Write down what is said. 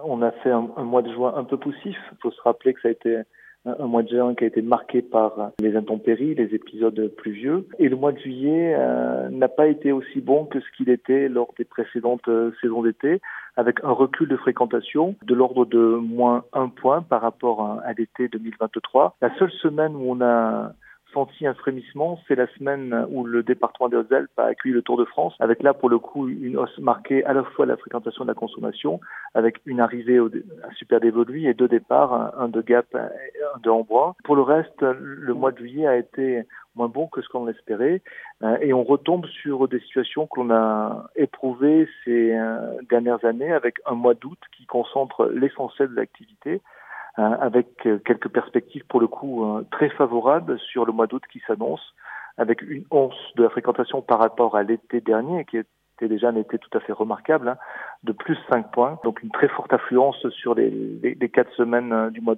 On a fait un mois de juin un peu poussif. Il faut se rappeler que ça a été un mois de juin qui a été marqué par les intempéries, les épisodes pluvieux. Et le mois de juillet n'a pas été aussi bon que ce qu'il était lors des précédentes saisons d'été, avec un recul de fréquentation de l'ordre de moins 1 point par rapport à l'été 2023. La seule semaine où on a senti un frémissement, c'est la semaine où le département des Hautes-Alpes a accueilli le Tour de France, avec là pour le coup une hausse marquée à la fois de la fréquentation de la consommation, avec une arrivée à Super Dévoluy et 2 départs, un de Gap et un de Amboise. Pour le reste, le mois de juillet a été moins bon que ce qu'on espérait, et on retombe sur des situations qu'on a éprouvées ces dernières années, avec un mois d'août qui concentre l'essentiel de l'activité, avec quelques perspectives pour le coup très favorables sur le mois d'août qui s'annonce, avec une hausse de la fréquentation par rapport à l'été dernier, qui était déjà un été tout à fait remarquable, de plus 5 points. Donc une très forte affluence sur les 4 semaines du mois d'août.